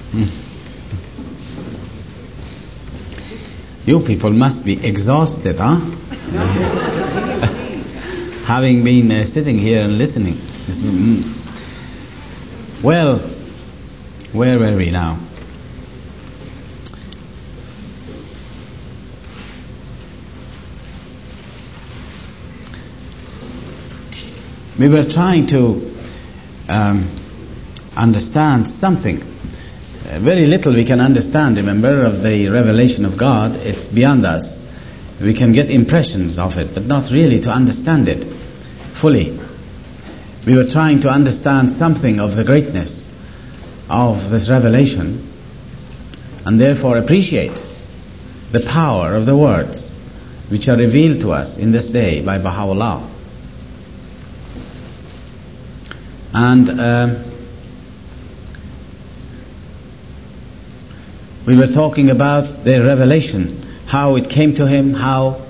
You people must be exhausted, huh? Having been sitting here and listening. Well, where were we now? We were trying to understand something. Very little we can understand, remember, of the revelation of God. It's beyond us. We can get impressions of it, but not really to understand it fully. We were trying to understand something of the greatness of this revelation, and therefore appreciate the power of the words which are revealed to us in this day by Baha'u'llah. And we were talking about the revelation, how it came to him, how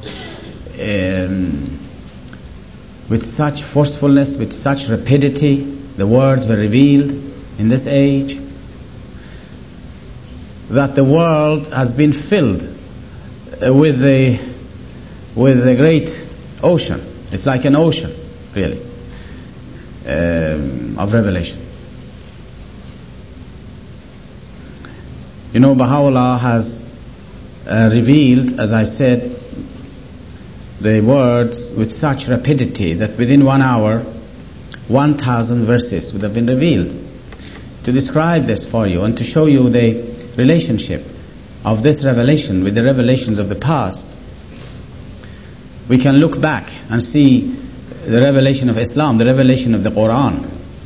with such forcefulness, with such rapidity, the words were revealed in this age, that the world has been filled with the great ocean. It's like an ocean, really, of revelation. You know, Baha'u'llah has revealed, as I said, the words with such rapidity that within 1 hour 1,000 verses would have been revealed. To describe this for you and to show you the relationship of this revelation with the revelations of the past, we can look back and see the revelation of Islam, the revelation of the Quran.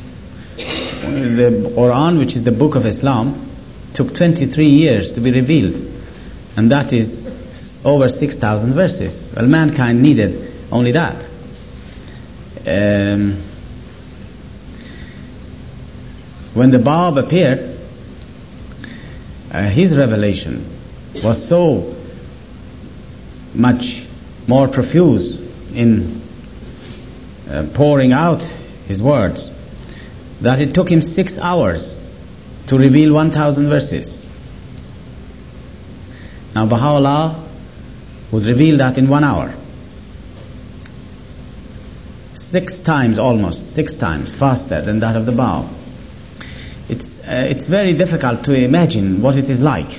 The Quran, which is the book of Islam, took 23 years to be revealed, and that is over 6,000 verses. Well, mankind needed only that. When the Bab appeared, his revelation was so much more profuse in pouring out his words that it took him 6 hours to reveal 1,000 verses. Now Baha'u'llah would reveal that in 1 hour. 6 times, almost 6 times faster than that of the Bab. It's very difficult to imagine what it is like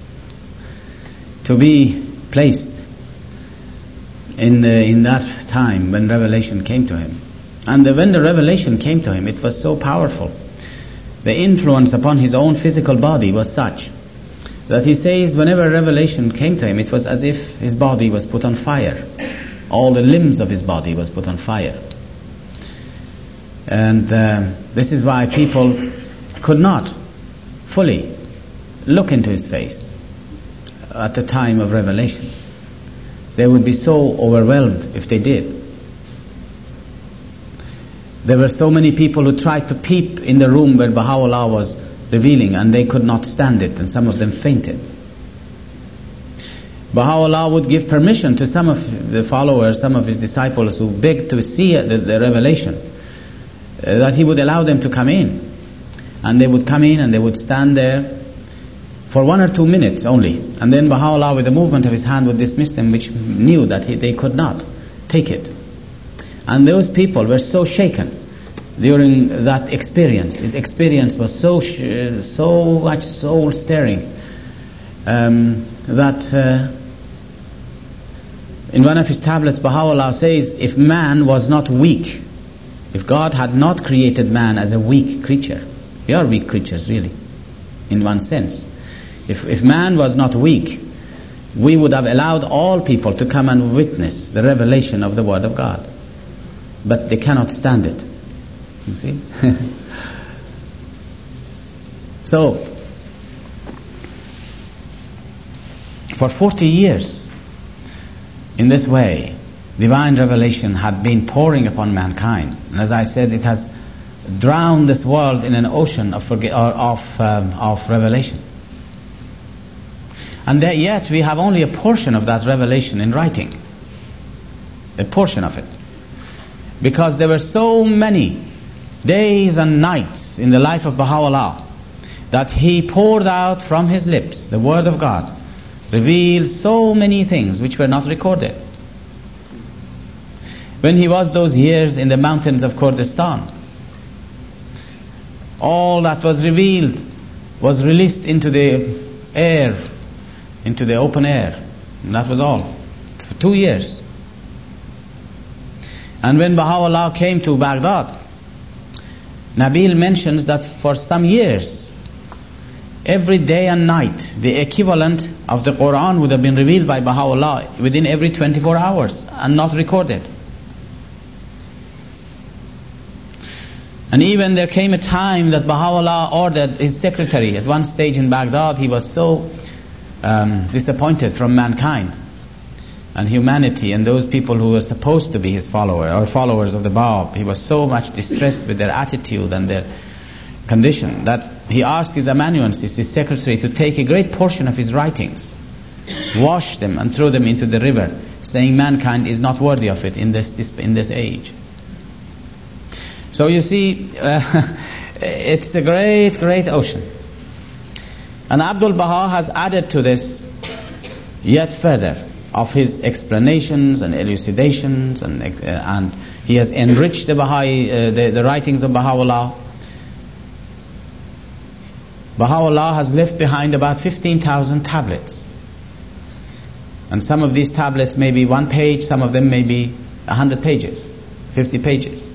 to be placed in that time when revelation came to him. And when the revelation came to him, it was so powerful. The influence upon his own physical body was such that he says whenever revelation came to him, it was as if his body was put on fire. All the limbs of his body was put on fire. And this is why people could not fully look into his face at the time of revelation. They would be so overwhelmed if they did. There were so many people who tried to peep in the room where Baha'u'llah was revealing, and they could not stand it, and some of them fainted. Baha'u'llah would give permission to some of the followers, some of his disciples who begged to see the revelation, that he would allow them to come in. And they would come in and they would stand there for 1 or 2 minutes only. And then Baha'u'llah, with a movement of his hand, would dismiss them, which knew that they could not take it. And those people were so shaken during that experience. The experience was so much soul stirring that in one of his tablets Baha'u'llah says, if man was not weak, if God had not created man as a weak creature, we are weak creatures really, in one sense. If man was not weak, we would have allowed all people to come and witness the revelation of the Word of God. But they cannot stand it. You see? So, for 40 years, in this way, divine revelation had been pouring upon mankind. And as I said, it has drowned this world in an ocean of revelation. And yet we have only a portion of that revelation in writing. A portion of it. Because there were so many days and nights in the life of Baha'u'llah that he poured out from his lips, the word of God, revealed so many things which were not recorded. When he was those years in the mountains of Kurdistan, all that was revealed was released into the air, into the open air. And that was all. For 2 years. And when Baha'u'llah came to Baghdad, Nabil mentions that for some years, every day and night, the equivalent of the Quran would have been revealed by Baha'u'llah within every 24 hours and not recorded. And even there came a time that Baha'u'llah ordered his secretary. At one stage in Baghdad, he was so disappointed from mankind and humanity and those people who were supposed to be his follower or followers of the Bab. He was so much distressed with their attitude and their condition that he asked his amanuensis, his secretary, to take a great portion of his writings, wash them and throw them into the river, saying mankind is not worthy of it in this age. So you see, it's a great, great ocean. And Abdul Baha has added to this yet further of his explanations and elucidations, and he has enriched the Baha'i, the writings of Baha'u'llah. Baha'u'llah has left behind about 15,000 tablets. And some of these tablets may be 1 page, some of them may be 100 pages, 50 pages.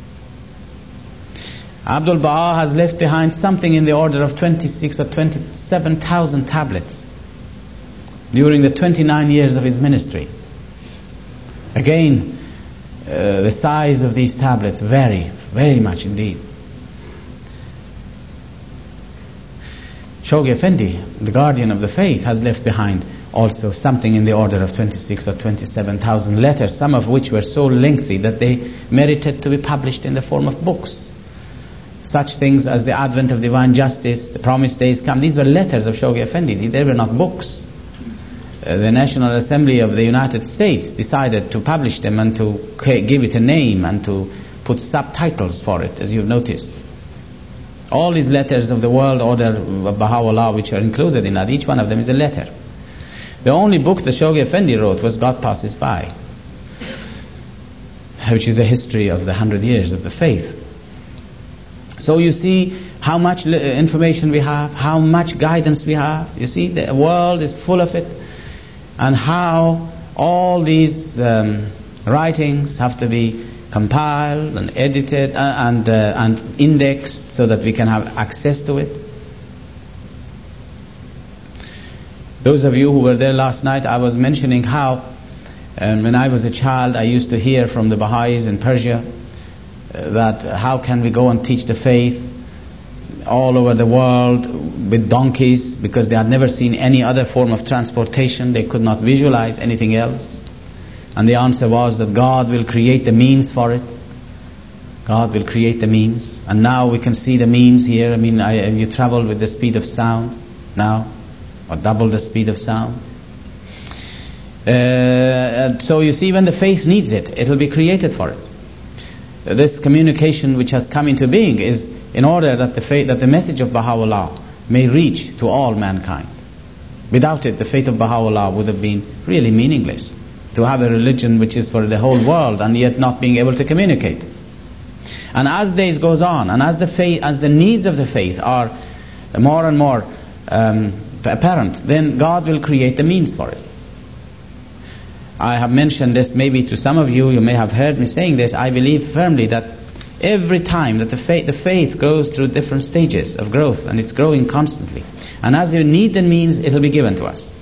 Abdul Baha has left behind something in the order of 26 or 27,000 tablets during the 29 years of his ministry. Again, the size of these tablets vary very much indeed. Shoghi Effendi, the guardian of the faith, has left behind also something in the order of 26 or 27,000 letters, some of which were so lengthy that they merited to be published in the form of books. Such things as the advent of divine justice, the promised days come. These were letters of Shoghi Effendi. They were not books. The National Assembly of the United States decided to publish them and to give it a name and to put subtitles for it, as you've noticed. All these letters of the world order of Baha'u'llah which are included in that, each one of them is a letter. The only book that Shoghi Effendi wrote was God Passes By, which is a history of the 100 years of the faith. So you see how much information we have, how much guidance we have. You see, the world is full of it, and how all these writings have to be compiled and edited and indexed so that we can have access to it. Those of you who were there last night, I was mentioning how when I was a child I used to hear from the Baha'is in Persia that how can we go and teach the faith all over the world with donkeys, because they had never seen any other form of transportation. They could not visualize anything else. And the answer was that God will create the means for it. God will create the means. And now we can see the means here. I mean, you travel with the speed of sound now, or double the speed of sound. So you see, when the faith needs it, it will be created for it. This communication which has come into being is in order that the message of Baha'u'llah may reach to all mankind. Without it, the faith of Baha'u'llah would have been really meaningless. To have a religion which is for the whole world and yet not being able to communicate. And as days goes on, and as the needs of the faith are more and more apparent, then God will create the means for it. I have mentioned this maybe to some of you. You may have heard me saying this. I believe firmly that every time that the faith goes through different stages of growth, and it's growing constantly. And as you need the means, it will be given to us.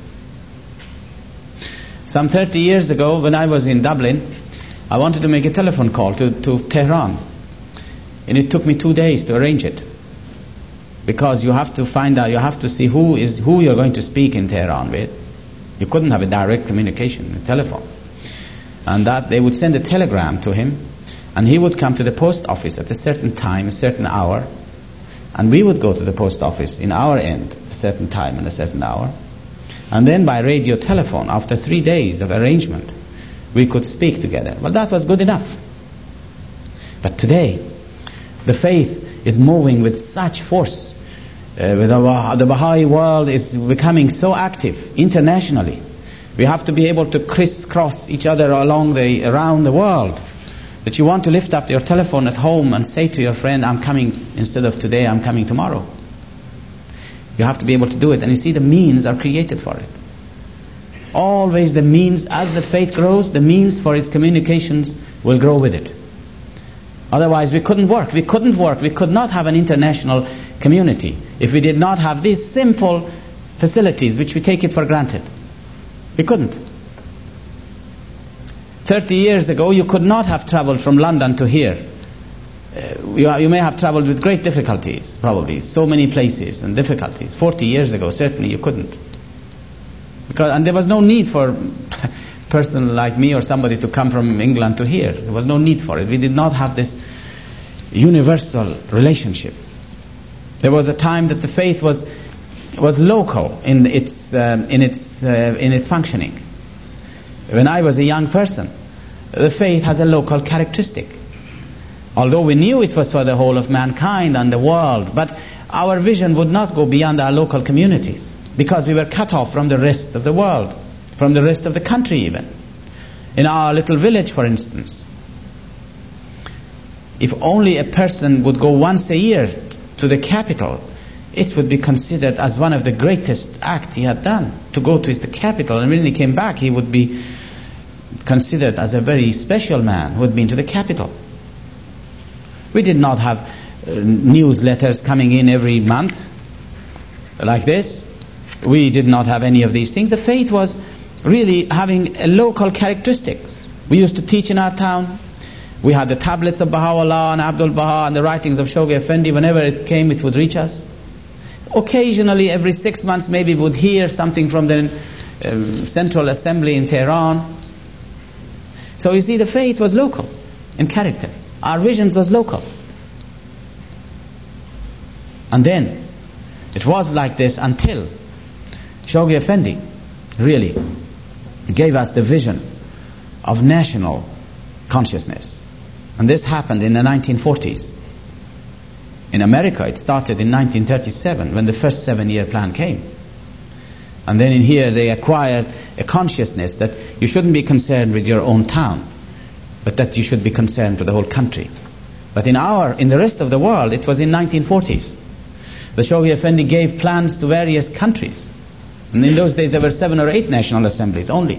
Some 30 years ago, when I was in Dublin, I wanted to make a telephone call to Tehran. And it took me 2 days to arrange it. Because you have to find out, you have to see who you're going to speak in Tehran with. You couldn't have a direct communication, a telephone. And that they would send a telegram to him, and he would come to the post office at a certain time, a certain hour, and we would go to the post office in our end at a certain time and a certain hour. And then by radio telephone, after 3 days of arrangement, we could speak together. Well, that was good enough. But today, the faith is moving with such force The Baha'i world is becoming so active internationally. We have to be able to crisscross each other around the world. That you want to lift up your telephone at home and say to your friend, I'm coming, instead of today, I'm coming tomorrow. You have to be able to do it. And you see, the means are created for it. Always the means, as the faith grows, the means for its communications will grow with it. Otherwise we couldn't work. We could not have an international community if we did not have these simple facilities which we take it for granted. We couldn't. 30 years ago you could not have traveled from London to here. You may have traveled with great difficulties, probably. So many places and difficulties. 40 years ago certainly you couldn't. And there was no need for a person like me or somebody to come from England to here. There was no need for it. We did not have this universal relationship. There was a time that the faith was local in its functioning. When I was a young person, the faith has a local characteristic. Although we knew it was for the whole of mankind and the world, but our vision would not go beyond our local communities, because we were cut off from the rest of the world, from the rest of the country even. In our little village, for instance, if only a person would go once a year to the capital, it would be considered as one of the greatest acts he had done, to go to the capital. And when he came back, he would be considered as a very special man who had been to the capital. We did not have newsletters coming in every month like this. We did not have any of these things. The faith was really having a local characteristics. We used to teach in our town. We had the tablets of Baha'u'llah and Abdul Baha and the writings of Shoghi Effendi. Whenever it came, it would reach us. Occasionally, every 6 months, maybe we would hear something from the Central Assembly in Tehran. So you see, the faith was local in character. Our visions was local. And then, it was like this until Shoghi Effendi really gave us the vision of national consciousness. And this happened in the 1940s. In America, it started in 1937 when the first 7-year plan came. And then in here they acquired a consciousness that you shouldn't be concerned with your own town, but that you should be concerned with the whole country. But in the rest of the world, it was in 1940s. The Shoghi Effendi gave plans to various countries. And in those days there were 7 or 8 national assemblies only.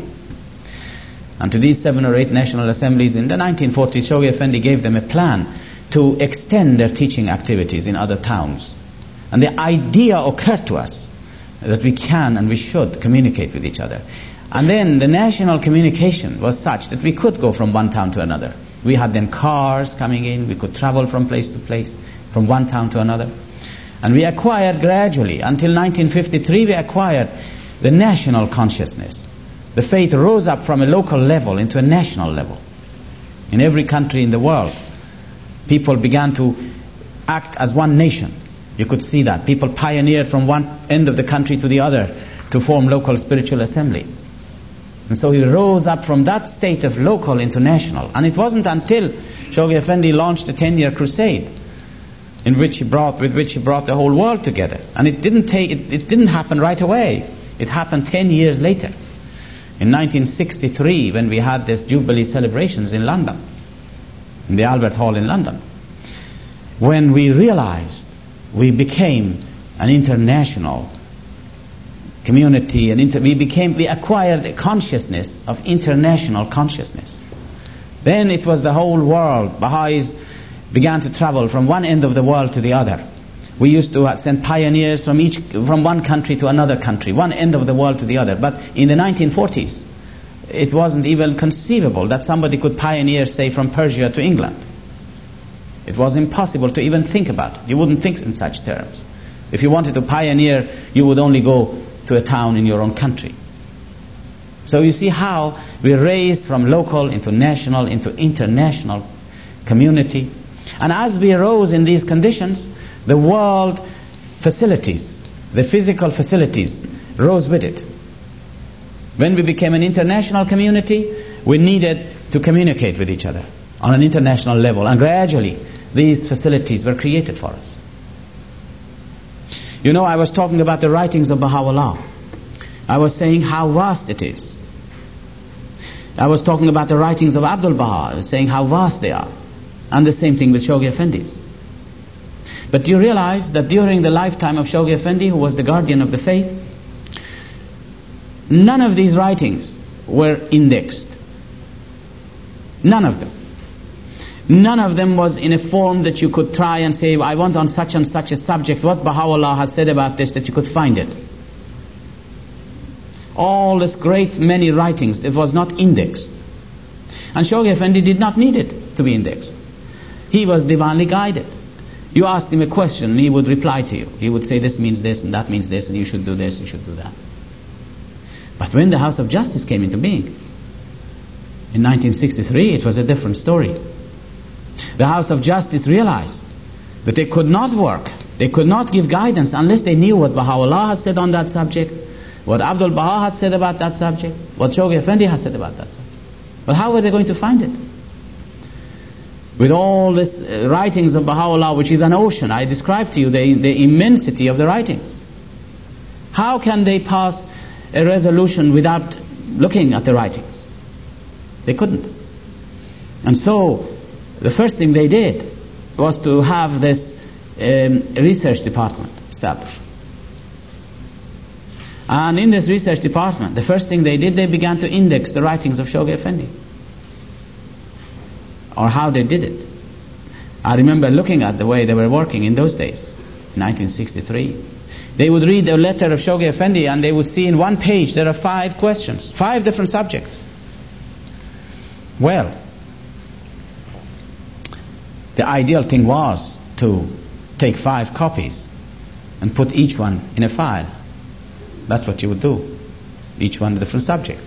And to these 7 or 8 national assemblies in the 1940s, Shoghi Effendi gave them a plan to extend their teaching activities in other towns. And the idea occurred to us that we can and we should communicate with each other. And then the national communication was such that we could go from one town to another. We had then cars coming in, we could travel from place to place, from one town to another. And we acquired gradually, until 1953, we acquired the national consciousness. The faith rose up from a local level into a national level. In every country in the world, people began to act as one nation. You could see that. People pioneered from one end of the country to the other to form local spiritual assemblies. And so he rose up from that state of local into national. And it wasn't until Shoghi Effendi launched a 10-year crusade with which he brought the whole world together. And it didn't happen right away. It happened 10 years later. In 1963, when we had this Jubilee celebrations in London, in the Albert Hall in London, when we realized we became an international community, we acquired a consciousness of international consciousness. Then it was the whole world. Baha'is began to travel from one end of the world to the other. We used to send pioneers from one country to another country, one end of the world to the other. But in the 1940s, it wasn't even conceivable that somebody could pioneer, say, from Persia to England. It was impossible to even think about it. You wouldn't think in such terms. If you wanted to pioneer, you would only go to a town in your own country. So you see how we raised from local into national into international community. And as we rose in these conditions, the world facilities, the physical facilities, rose with it. When we became an international community, we needed to communicate with each other on an international level. And gradually, these facilities were created for us. You know, I was talking about the writings of Baha'u'llah. I was saying how vast it is. I was talking about the writings of Abdul Baha. I was saying how vast they are. And the same thing with Shoghi Effendi's. But do you realize that during the lifetime of Shoghi Effendi, who was the guardian of the faith, none of these writings were indexed. None of them. None of them was in a form that you could try and say, I want on such and such a subject, what Baha'u'llah has said about this, that you could find it. All this great many writings, it was not indexed. And Shoghi Effendi did not need it to be indexed. He was divinely guided. You asked him a question and he would reply to you. He would say this means this and that means this and you should do this, you should do that. But when the House of Justice came into being, in 1963, it was a different story. The House of Justice realized that they could not work, they could not give guidance unless they knew what Baha'u'llah had said on that subject, what Abdul Baha had said about that subject, what Shoghi Effendi had said about that subject. But how were they going to find it? With all these writings of Baha'u'llah, which is an ocean, I described to you the immensity of the writings. How can they pass a resolution without looking at the writings? They couldn't. And so, the first thing they did was to have this research department established. And in this research department, the first thing they did, they began to index the writings of Shoghi Effendi. Or how they did it. I remember looking at the way they were working in those days, 1963. They would read a letter of Shoghi Effendi and they would see in one page there are 5 questions, 5 different subjects. Well, the ideal thing was to take 5 copies and put each one in a file. That's what you would do. Each one a different subject.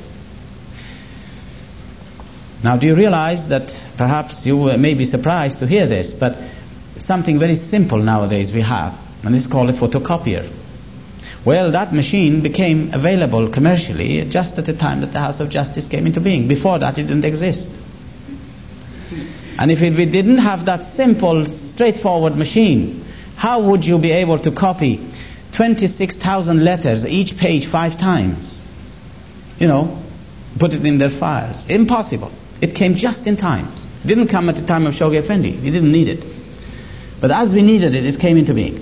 Now, do you realize that perhaps you may be surprised to hear this, but something very simple nowadays we have, and it's called a photocopier. Well, that machine became available commercially just at the time that the House of Justice came into being. Before that, it didn't exist. And if we didn't have that simple, straightforward machine, how would you be able to copy 26,000 letters, each page 5 times? You know, put it in their files. Impossible. It came just in time. It didn't come at the time of Shoghi Effendi. We didn't need it. But as we needed it, it came into being.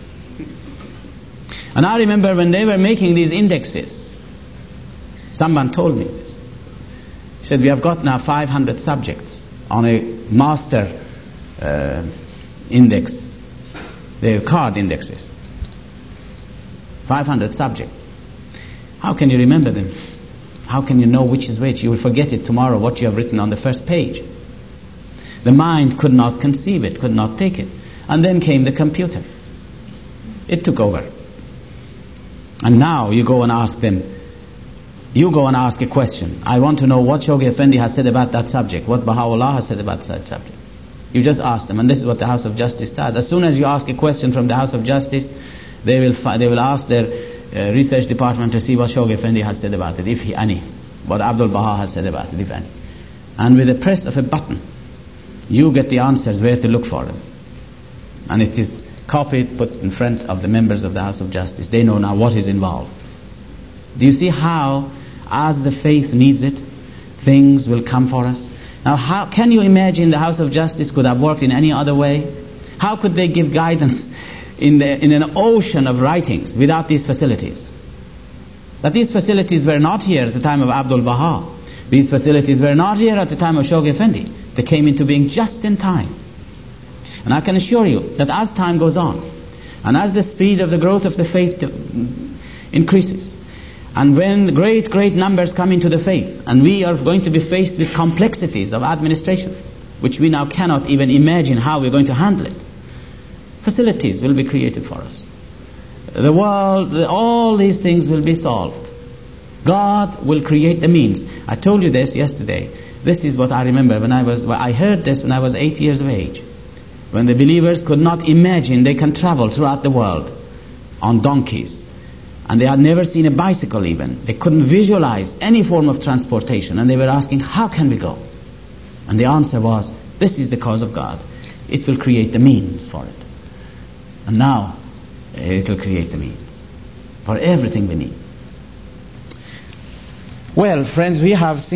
And I remember when they were making these indexes, someone told me this. He said, we have got now 500 subjects on a master index. They're card indexes. 500 subjects. How can you remember them? How can you know which is which? You will forget it tomorrow, what you have written on the first page. The mind could not conceive it, could not take it. And then came the computer. It took over. And now you go and ask them, you go and ask a question. I want to know what Shoghi Effendi has said about that subject, what Baha'u'llah has said about that subject. You just ask them, and this is what the House of Justice does. As soon as you ask a question from the House of Justice, they will ask their research department to see what Shoghi Effendi has said about it, if any. What Abdul Baha has said about it, if any. And with the press of a button, you get the answers where to look for them. And it is copied, put in front of the members of the House of Justice. They know now what is involved. Do you see how, as the faith needs it, things will come for us? Now, how can you imagine the House of Justice could have worked in any other way? How could they give guidance in an ocean of writings without these facilities? But these facilities were not here at the time of Abdul Baha. These facilities were not here at the time of Shoghi Effendi. They came into being just in time. And I can assure you that as time goes on, and as the speed of the growth of the faith increases, and when great numbers come into the faith, and we are going to be faced with complexities of administration, which we now cannot even imagine how we're going to handle it, facilities will be created for us. The world, all these things will be solved. God will create the means. I told you this yesterday. This is what I remember I heard this when I was 8 years of age. When the believers could not imagine they can travel throughout the world on donkeys. And they had never seen a bicycle even. They couldn't visualize any form of transportation. And they were asking, how can we go? And the answer was, this is the cause of God. It will create the means for it. And now, it will create the means for everything we need. Well, friends, we have seen